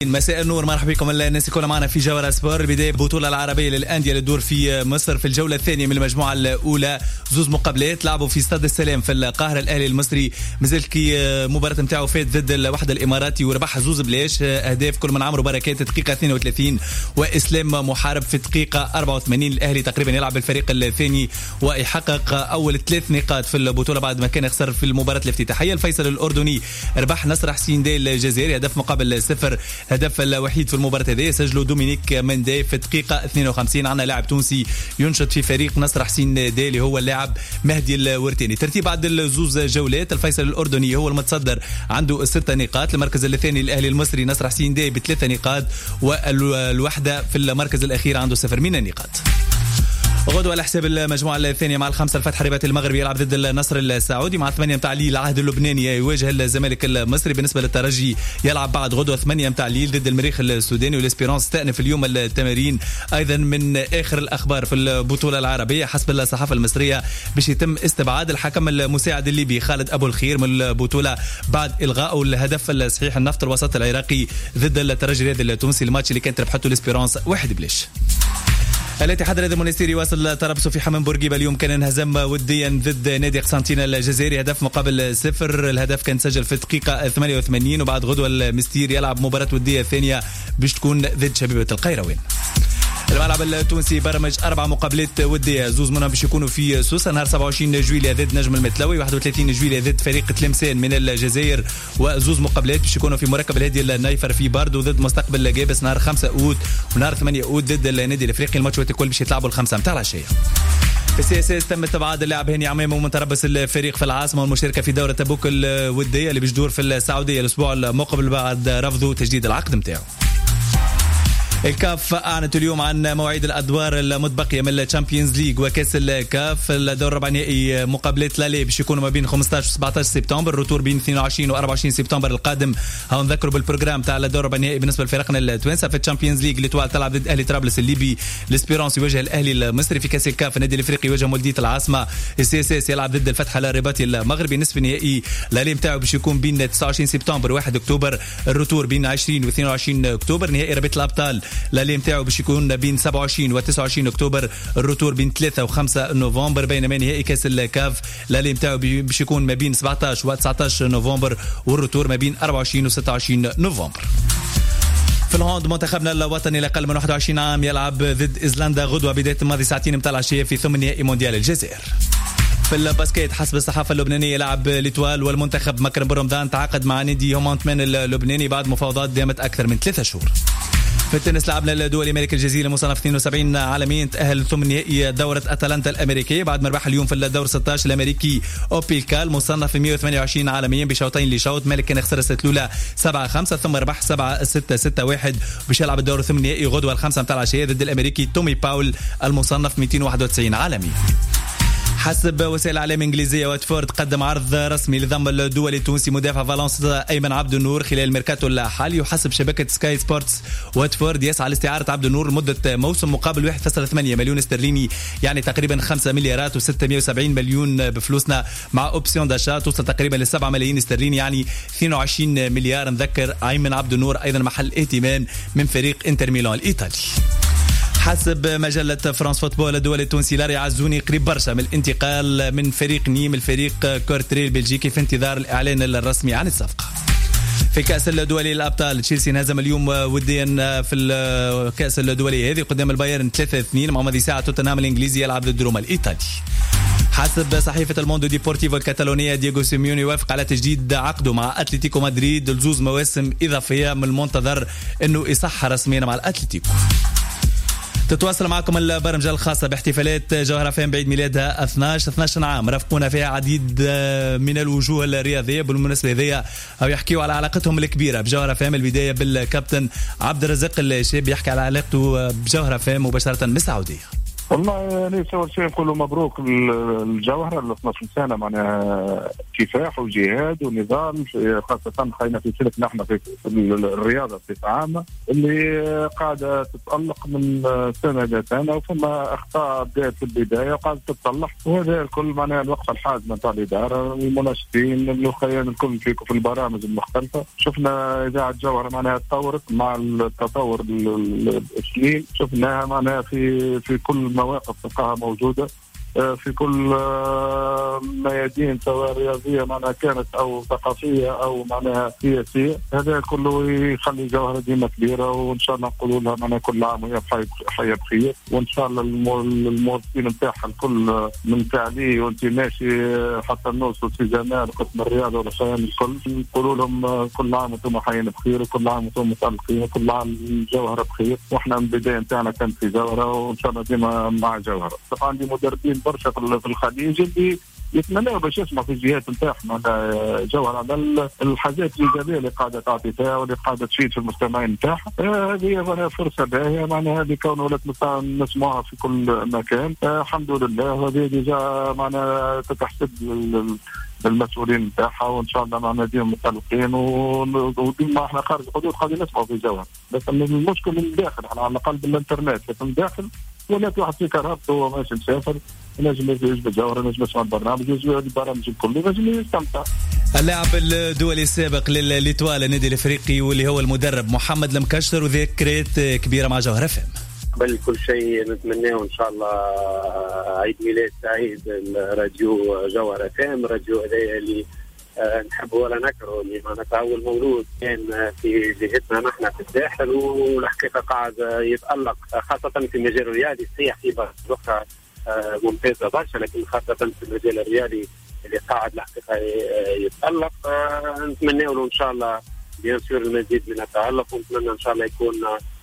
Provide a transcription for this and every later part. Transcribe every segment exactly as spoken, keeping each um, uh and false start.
مساء النور، مرحبا بكم الناس كلها معنا في جوهرة سبور. البداية البطولة العربية للأندية اللي تدور في مصر في الجولة الثانية من المجموعة الأولى. زوز مقابلات لعبوا في استاد السلام في القاهرة. الأهلي المصري مازال كي مباراة نتاعو فات ضد الوحدة الإماراتي وربح زوز بلاش. أهداف كل من عمرو بركات دقيقة اثنين وثلاثين وإسلام محارب في دقيقة أربعة وثمانين. الأهلي تقريبا يلعب بالفريق الثاني ويحقق أول ثلاث نقاط في البطولة بعد ما كان يخسر في المباراة الافتتاحية. الفيصل الأردني ربح نصر حسين ديل الجزائري هدف مقابل صفر. هدف الوحيد في المباراة هذه سجلوا دومينيك مندي في دقيقة اثنين وخمسين. عنا لاعب تونسي ينشط في فريق نصر حسين ديلي هو اللاعب مهدي الورتيني. ترتيب بعد الزوز جولات، الفيصل الأردني هو المتصدر عنده ستة نقاط. المركز الثاني الأهلي المصري نصر حسين ديلي بثلاثة نقاط، والوحدة في المركز الأخير عنده صفر من النقاط. غدوة على حساب المجموعة الثانية مع الخمسة الفتح رباط المغربي يلعب ضد النصر السعودي. مع ثمانية متاع ليل العهد اللبناني يواجه الزمالك المصري. بالنسبة للترجي يلعب بعد غدوة ثمانية متاع ليل ضد المريخ السوداني. والاسبيرانس استأنف اليوم التمارين. أيضا من آخر الأخبار في البطولة العربية حسب الصحافة المصرية باش يتم استبعاد الحكم المساعد الليبي خالد أبو الخير من البطولة بعد إلغاء الهدف الصحيح النفط الوسط العراقي ضد الترجي الرياضي التونسي، الماتش اللي كانت ربحته الاسبيرانس واحد بلاش. الاتحاد الرياضي المونستيري واصل ترابصه في حمام بورقيبه. اليوم كان انهزم وديا ضد نادي قسنطينة الجزائري هدف مقابل صفر. الهدف كان سجل في دقيقه ثمانية وثمانين. وبعد غدوه المستير يلعب مباراه وديه ثانيه باش تكون ضد شبيبه القيروان. الملعب التونسي برمج أربع مقابلات ودية، زوز منهم باش يكونوا في سوسة نهار سبعة وعشرين جويلية ضد نجم المتلوي، واحد وثلاثين جويلية ضد فريق تلمسان من الجزائر، وزوز مقابلات باش يكونوا في مركب الهادي النايفر في باردو ضد مستقبل جابس نهار خمسة أوت، ونهار ثمانية أوت ضد النادي الافريقي. الماتشات الكل باش يتلعبوا الخمسة متاع العشية. في السي اس اس تم استبعاد اللاعب هاني عمامه ومتربص الفريق في العاصمة والمشاركة في دورة تبوك الودية اللي باش تدور في السعودية الأسبوع المقبل بعد رفضه تجديد العقد متاعه. الكاف أعلنت اليوم عن مواعيد الأدوار المتبقية من الشامبيونز ليج وكأس الكاف. الدور الربع نهائي مقابلات لا باش يكونوا ما بين خمسة عشر و سبعة عشر سبتمبر، الروتور بين اثنين وعشرين و أربعة وعشرين سبتمبر القادم. هاو نذكروا بالبروجرام تاع الدور الربع نهائي بالنسبة لفريقنا التوانسة. في الشامبيونز ليج ليتوال تلعب ضد أهلي طرابلس الليبي، الاسبيرانس يواجه الأهلي المصري. في كأس الكاف النادي الافريقي يواجه مولودية العاصمة، السي اس اس يلعب ضد الفتح الرباطي المغربي. نصف النهائي لا نتاعو باش يكون بين تسعة وعشرين سبتمبر و واحد أكتوبر، الروتور بين عشرين و اثنين وعشرين أكتوبر. نهائي ربيط الأبطال لا نتاعو باش يكون بين سبعة وعشرين و تسعة وعشرين أكتوبر، الروتور بين ثلاثة و خمسة نوفمبر. بينما نهائي كاس الكاف لا نتاعو باش يكون ما بين سبعة عشر و تسعة عشر نوفمبر، والروتور ما بين أربعة وعشرين و ستة وعشرين نوفمبر. في الهوند منتخبنا الوطني لأقل من واحد وعشرين عام يلعب ضد إيزلندا غدوة بداية الماضي ساعتين متاع العشية في ثمن نهائي مونديال الجزائر. في الباسكيت حسب الصحافة اللبنانية لاعب ليتوال والمنتخب مكرم بن رمضان تعاقد مع نادي هومانتمان اللبناني بعد مفاوضات دامت أكثر من ثلاثة شهور. في التنس لعبنا الدولي ملك الجزيرة مصنف اثنين وسبعين عالميا تأهل ثمن نهائي دورة أتلانتا الأمريكية بعد ما ربح اليوم في الدور ستة عشر الأمريكي أوبيلكال مصنف مئة وثمانية وعشرين عالميا بشوطين لشوط. ملك كان خسر الست الأولى سبعة خمسة ثم ربح سبعة ستة ستة واحد باش يلعب الدور الثمن نهائي غدوة الخمسة متاع العشية ضد الأمريكي تومي باول المصنف مئتين وواحد وتسعين عالميا. حسب وسائل الاعلام الانجليزيه واتفورد قدم عرض رسمي لضم الدولي التونسي مدافع فالنسيا ايمن عبد النور خلال الميركاتو الحالي. وحسب شبكه سكاي سبورتس واتفورد يسعى لاستعاره عبد النور لمده موسم مقابل واحد فاصلة ثمانية مليون استرليني، يعني تقريبا خمسة مليارات وستمئة وسبعين مليون بفلوسنا، مع اوبسيون داشا توصل تقريبا ل سبعة ملايين استرليني، يعني اثنين وعشرين مليار. نذكر ايمن عبد النور ايضا محل اهتمام من فريق انتر ميلان الايطالي. حسب مجلة فرانس فوتبول الدولي التونسي لاري عزوني قريب برشا من الانتقال من فريق نيم الفريق كورتري البلجيكي في انتظار الإعلان الرسمي عن الصفقة. في كأس الدولي الأبطال تشيلسي انهزم اليوم وديا في الكأس الدولي هذه قدام البايرن ثلاثة اثنين. مع ماضي ساعة توتنهام الإنجليزي يلعب ضد روما الإيطالي. حسب صحيفة الموندو ديبورتيفو الكتالونية دييغو سيميوني وافق على تجديد عقده مع أتلتيكو مدريد لزوز مواسم إضافية، من المنتظر أنه يصح رسميا مع الأتلتيكو. تتواصل معكم البرمجة الخاصة باحتفالات جوهرة فام بعيد ميلادها اثناشر اثناشر عام رافقونا فيها عديد من الوجوه الرياضية. بالمناسبة ذي أو يحكيوا على علاقتهم الكبيرة بجوهرة فام. البداية بالكابتن عبد الرزاق الشاب يحكي على علاقته بجوهرة فام مباشرة من السعودية. والله ليس أول شيء نقولوا مبروك الجوهرة اللي اثنا عشر سنة معناها كفاح وجهاد ونضال، خاصة خلينا في سلك نحن في الرياضة بصفة عامة اللي قاعدة تتألق من سنة إلى سنة، وثم أخطاء بدأت في البداية وقاعدة تتطلح، وهذا الكل معناها الوقفة الحازمة تاع الإدارة، المناشطين، الأخوان الكل فيكم في البرامج المختلفة. شفنا إذاعة الجوهرة معناها تطورت مع التطور السنين، شفناها معناها في في كل مواقف تلقاها موجودة في كل ميادين سواء رياضية معناها كانت أو ثقافية أو معناها سياسية. هذا كله يخلي جوهرة ديما كبيرة، وإن شاء الله نقولوا لها معناها كل عام وهي حية بخير، وإن شاء الله الموظفين نتاعها الكل من تعليه وأنت ماشي حتى نوصل في جمال قسم الرياضة والخيام الكل نقولوا لهم كل عام وأنتم حيين بخير، وكل عام وأنتم متألقين، وكل عام جوهرة بخير. وإحنا من البداية نتاعنا كانت في جوهرة، وإن شاء الله ديما مع جوهرة. طبعا عندي مدربين برشا في الخليج اللي يتمنوا باش يسمعوا في الجهات نتاعهم على جوهرة على الحاجات الإيجابية اللي قاعدة تعطي فيها واللي قاعدة تفيد في المجتمعين نتاعها. هذه فرصة باهية معناها بكون ولات نسمعها في كل مكان. الحمد لله، وهذه ديجا معناها تتحسب للمسؤولين نتاعها، وان شاء الله معنا ديما متألقين وديما احنا خارج الحدود قاعدين نسمعوا في جوهرة. بس المشكل من الداخل، احنا على الاقل بالانترنت لكن الداخل ولات واحد في كرهبته وهو ماشي مسافر نجم يجي بالجوهرة، نجم يسمع البرنامج، يجي البرامج الكل نجم يستمتع. اللاعب الدولي السابق للإيطوال النادي الافريقي واللي هو المدرب محمد المكشر، وذكريات كبيرة مع جوهرة فهم. قبل كل شيء نتمناه ان شاء الله عيد ميلاد سعيد الراديو جوهرة فهم، راديو هذا اللي نحبه ولا نكره، اللي معناتها أول مولود كان في جهتنا نحن في الساحل، والحقيقة قاعد يتألق خاصة في المجال الرياضي. صحيح في بقى ممتازة برشا، لكن خاصة في المجال الرياضي اللي قاعد الحقيقة يتألق. نتمنى له إن شاء الله بينصير المزيد من التألق، ونتمنى إن شاء الله يكون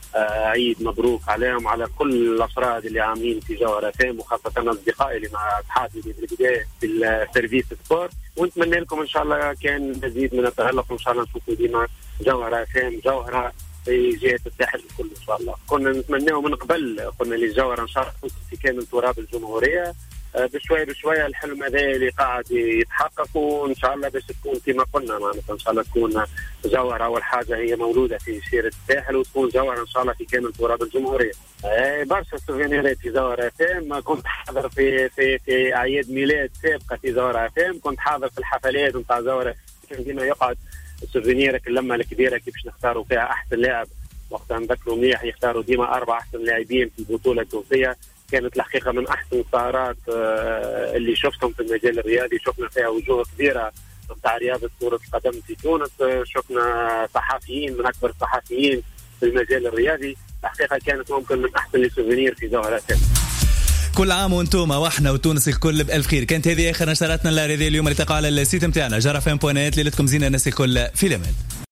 عيد مبروك عليهم على كل الأفراد اللي عاملين في جوهرة فهم، وخاصة أصدقائي اللي مع أصحابي اللي في البداية في السيرفيس سبورت. ونتمنى لكم إن شاء الله كان مزيد من التألق، وإن شاء الله نشوفوا ديما جوهرة فهم جوهرة في جهة الساحل الكل إن شاء الله. كنا نتمناه من قبل، قلنا للجوهرة إن شاء الله في كامل تراب الجمهورية بشوية بشوية. الحلم هذا اللي قاعد يتحقق، وإن شاء الله باش تكون كما قلنا معناتها إن شاء الله تكون جوهرة أول حاجة هي مولودة في شيرة الساحل، وتكون جوهرة إن شاء الله في كامل تراب الجمهورية. برشا سوفينيرات في جوهرة فهم، كنت حاضر في في في أعياد ميلاد سابقة في جوهرة فهم، كنت حاضر في الحفلات نتاع جوهرة فهم. ديما يقعد سوفينيرك اللمة الكبيرة كيفاش نختاروا فيها أحسن لاعب، وقتها نذكروا مليح يختاروا ديما أربع أحسن لاعبين في البطولة التونسية. كانت الحقيقة من أحسن السهرات اللي شفتهم في المجال الرياضي، شفنا فيها وجوه كبيرة بتاع رياضة كرة القدم في تونس، شفنا صحفيين من أكبر الصحفيين في المجال الرياضي. الحقيقة كانت ممكن من أحسن السوفينير في جوهرة فهم. كل عام وانتم واحنا وتونس الكل بألف خير. كانت هذه آخر نشراتنا الرياضية اليوم اللي تقع على السيت متاعنا جوهرة فهم بوينت. ليلتكم زينة الناس الكل في الأمان.